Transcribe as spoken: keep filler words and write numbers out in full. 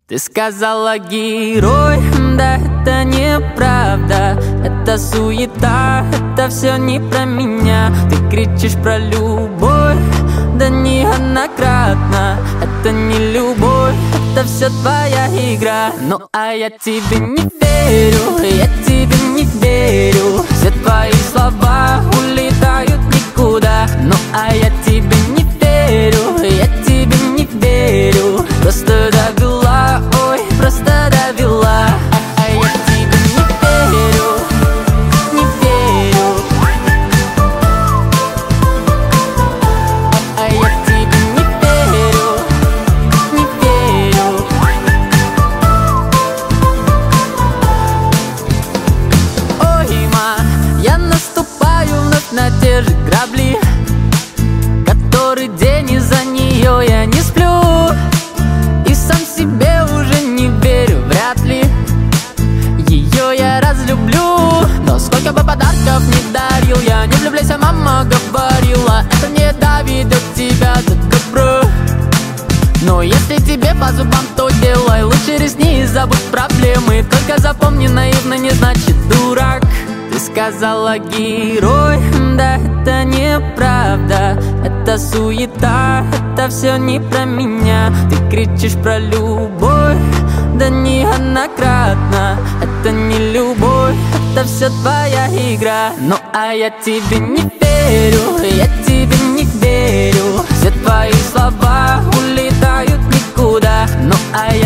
Ты сказала герой, да это неправда. Это суета, это все не про меня. Ты кричишь про любовь, да неоднократно. Это не любовь, это все твоя игра. Ну а я тебе не верю, я тебе не верю. Все твои слова улетают никуда. Ну а я тебе не верю, я тебе не верю. Просто довела, ой, просто довела. А я тебе не верю, не верю. А я тебе не верю, не верю. Ой, ма, я наступаю вновь на те же грабли. Который день из-за нее я не сплю. И сам себе уже не верю, вряд ли ее я разлюблю. Но сколько бы подарков не дарил, я не влюбляйся, мама говорила. Это не доведет тебя до добра. Но если тебе по зубам, то делай. Лучше ресни и забудь проблемы. Только запомни, наивно не значит дурак. Ты сказала герой, да это неправда. Это суета, это все не про меня. Ты кричишь про любовь, да неоднократно. Это не любовь, это все твоя игра. Ну а я тебе не верю, я тебе не верю. Все твои слова улетают никуда. Ну а я